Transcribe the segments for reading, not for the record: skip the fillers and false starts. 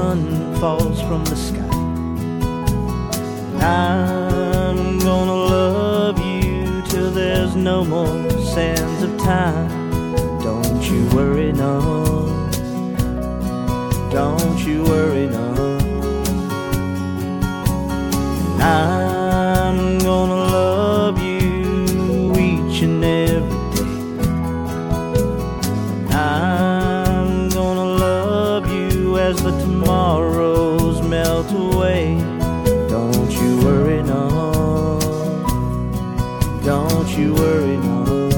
sun falls from the sky. I'm gonna love you till there's no more sands of time. Don't you worry, no. Don't you worry, no. I'm gonna love you each and every day. I'm gonna love you as the tomorrows melt away. Don't you worry, no. Don't you worry, no.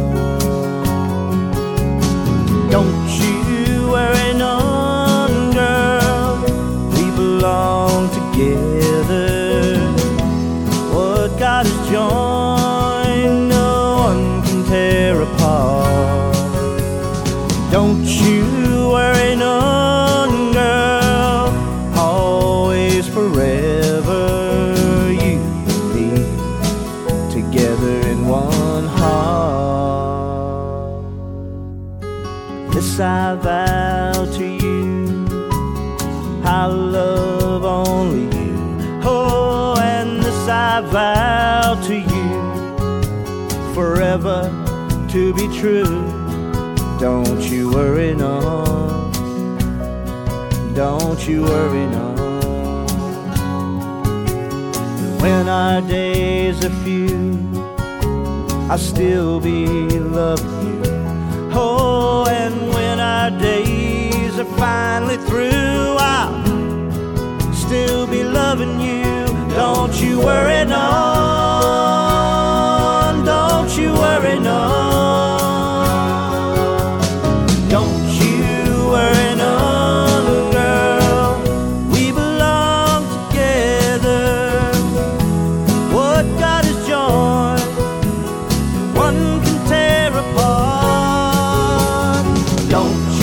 Don't you worry, no, girl. We belong together. What God has joined, no one can tear apart. Don't you worry, none, girl. Always, forever, you and me together in one heart. This I vow to you, I love only you. Oh, and this I vow to you, forever to be true. Don't you worry, no. Don't you worry, no. When our days are few, I'll still be loving you. Oh, and when our days are finally through, I'll still be loving you. Don't you worry, no. Don't you worry, no. Don't you worry, no, girl. We belong together. What God has joined, one can tear apart. Don't you